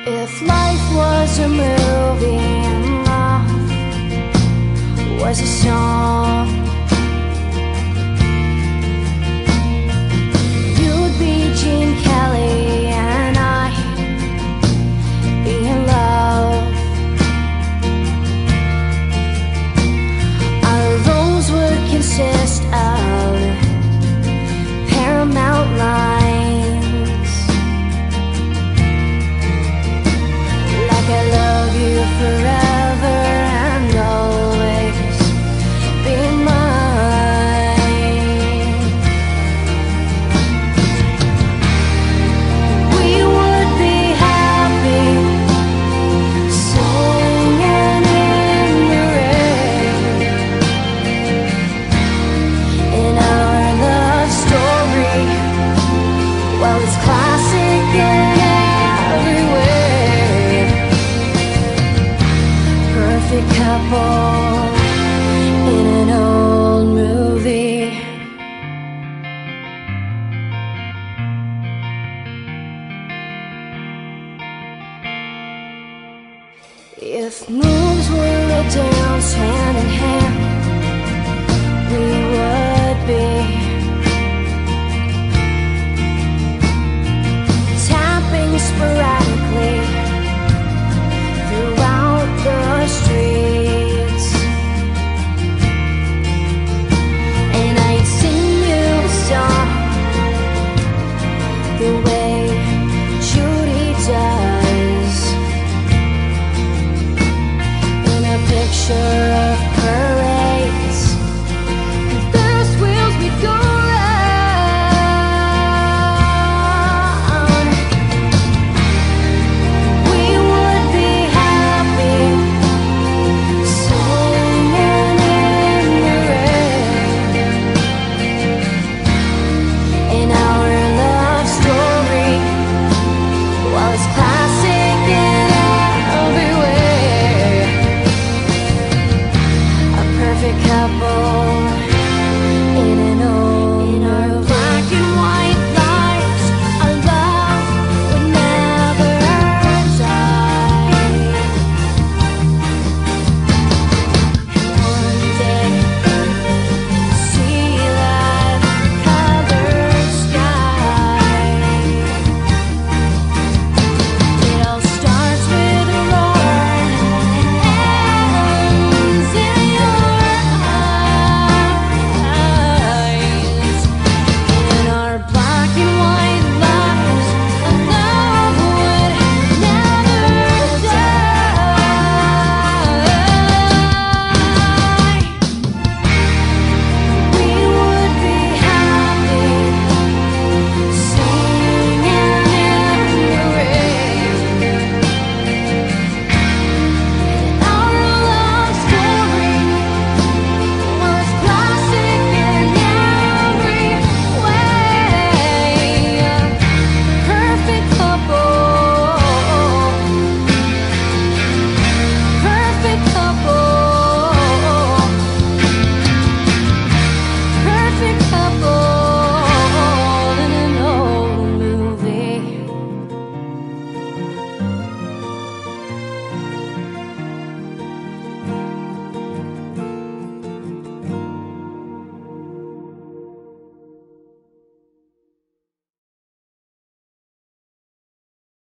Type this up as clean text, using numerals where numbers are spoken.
If life was a movie and love was a song, you'd be Gene Kelly and I'd be in love. Our roles would consist of paramount lines, like I love you forever and always be mine. We would be happy singing in the rain in our love story. Well, it's classic in every way. Perfect couple in an old movie. If moves were a dance hand in hand, we would be tapping sporadically throughout the streets, and I'd sing you a song the way Judy does, in a picture of parades and Ferris wheels we'd go round. We would be happy singing in the rain in our love story. Well, it's classic in every way. A perfect couple in an old movie. Black and white lights, our love would never die. One day, see that colored sky. It all starts with a roar and ends in your eyes. In our black and white lives, our love would never die. We would be happy singing in the rain. Our love story was classic in every way. Perfect couple, perfect couple, perfect couple.